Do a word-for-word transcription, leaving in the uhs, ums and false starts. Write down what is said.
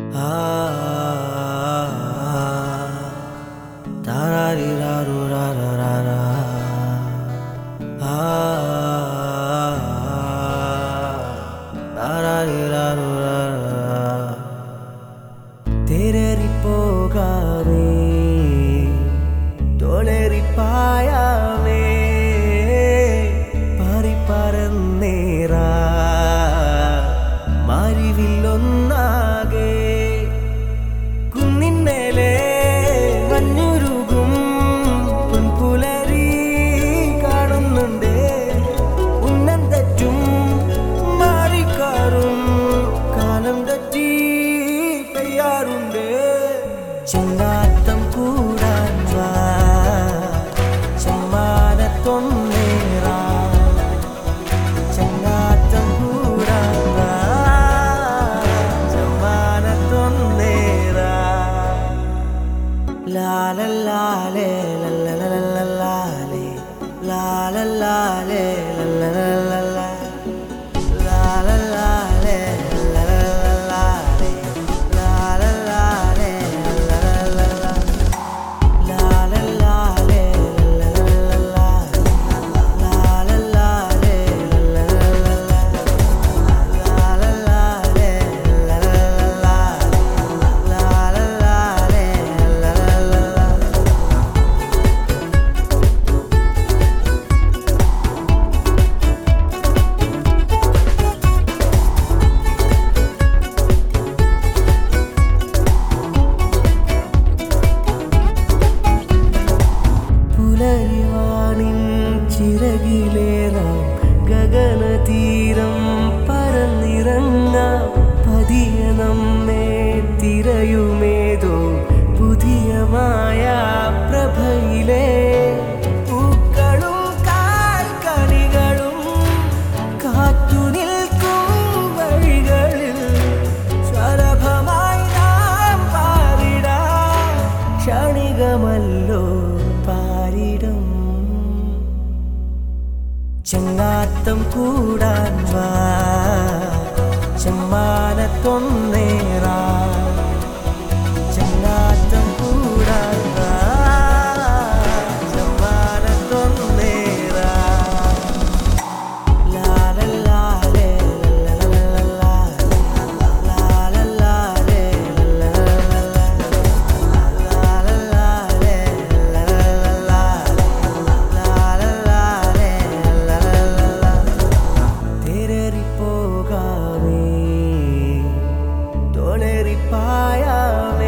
തെരറിപ്പോകാമേ തോളറിപ്പായാമേ പരിപരന്നേറാ മരിവില്ലൊന്നാകെ കുന്നിന്മേലെ മഞ്ഞുരുകും പൊൻപുലരി കാണുന്നുണ്ട് ഉന്നം തെറ്റും മാറിക്കാറും കാലം തെറ്റി പെയ്യാറുണ്ട് ചെങ്കാത്തം കൂടാൻ വാ ചെമ്മാനത്തൊന്നേറാ ചെങ്കാത്തം കൂടാൻ വാ ചെമ്മാനത്തൊന്നേറാ ലാലല്ലാലേ ലല്ലലല്ലല്ലാലേ ലാലല്ലാലേ ലല്ലലല്ലല്ലാ ലാലല്ലാലേ ലല്ലലല്ലല്ലാലേ ലാലല്ലാലേ ലല്ലലല്ലല്ലാ ലാലല്ലാലേ ലല്ലലല്ലല്ലാ ലാലല്ലാലേ ലല്ലലല്ലല്ലാ ലാലല്ലാലേ ലല്ലലല്ലല്ലാ ലാലല്ലാലേ ലല്ലലല്ലല്ലാ പുലരിവാനിൻ ചിറകിലേറാം ഗഗനതീരം പറന്നിറങ്ങാം പതിയെ നമ്മെ തിരയുമേതോ പുതിയ മായാ പ്രഭയിലെ പൂക്കളും കാൽക്കണികളും കാറ്റു നിൽക്കും വഴികളിൽ സ്വരഭമായി നാം പാടിടാം ക്ഷണികമല്ലോ പാരിടം ചെങ്ങാത്തം കൂടാൻ വാ ചെമ്മാനത്തൊന്നേറാ ചെങ്ങാത്തം കൂടാൻ വാ ചെമ്മാനത്തൊന്നേറാ ലാലല്ലാലേ ലല്ലലല്ലല്ലാ ലാലല്ലാലേ ലല്ലലല്ലല്ലാ ലാലല്ലാലേ ലല്ലലല്ലല്ലാ ലാലല്ലാലേ ലല്ലലല്ലല്ലാ തെരറിപ്പോകാമേ തോളറിപ്പായാമേ